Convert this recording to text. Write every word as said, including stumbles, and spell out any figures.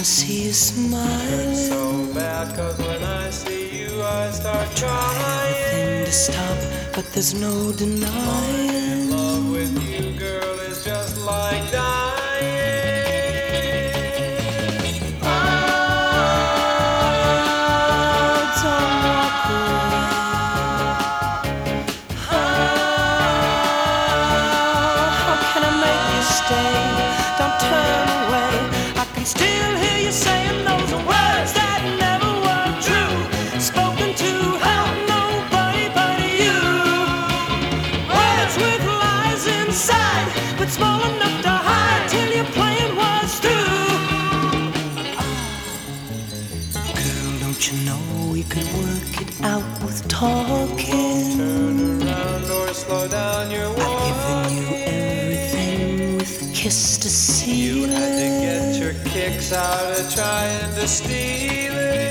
wanna see you smiling. It's so bad, cause when I see you I start crying. Everything to stop, but there's no denying. In love with you, girl, is just like dying. Don't turn away. I can still hear you saying those words that never were true, spoken to help nobody but you. Words with lies inside, but small enough to hide till your plan was through. Girl, don't you know we could work it out with talking? Turn around or slow down your walk. I've given you everything with a kiss to seal You had to it. get your kicks out of trying to steal it.